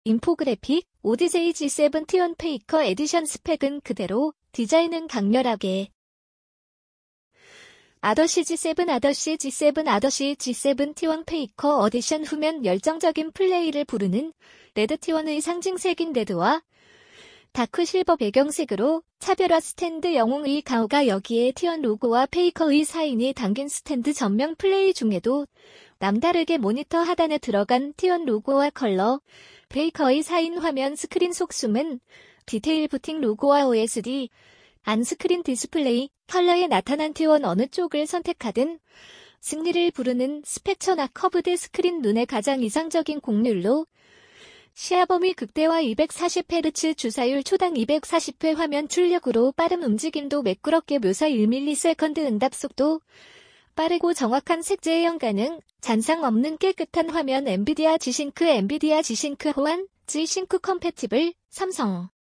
인포그래픽, ODJ G7 T1 페이커 에디션 스펙은 그대로, 디자인은 강렬하게. 아더시 G7 아더시 G7 아더시 G7 T1 페이커 에디션 후면 열정적인 플레이를 부르는 레드 T1의 상징색인 레드와 다크 실버 배경색으로 차별화 스탠드 영웅의 가오가 여기에 T1 로고와 페이커의 사인이 담긴 스탠드 전면 플레이 중에도 남다르게 모니터 하단에 들어간 T1 로고와 컬러, 페이커의 사인 화면 스크린 속숨은 디테일 부팅 로고와 OSD, 안스크린 디스플레이, 컬러에 나타난 T1 어느 쪽을 선택하든 승리를 부르는 스펙처나 커브드 스크린 눈에 가장 이상적인 곡률로 시야 범위 극대화 240Hz 주사율 초당 240회 화면 출력으로 빠른 움직임도 매끄럽게 묘사 1ms 응답 속도 빠르고 정확한 색재 예형 가능 잔상 없는 깨끗한 화면 엔비디아 G싱크 호환 G싱크 컴패티블 삼성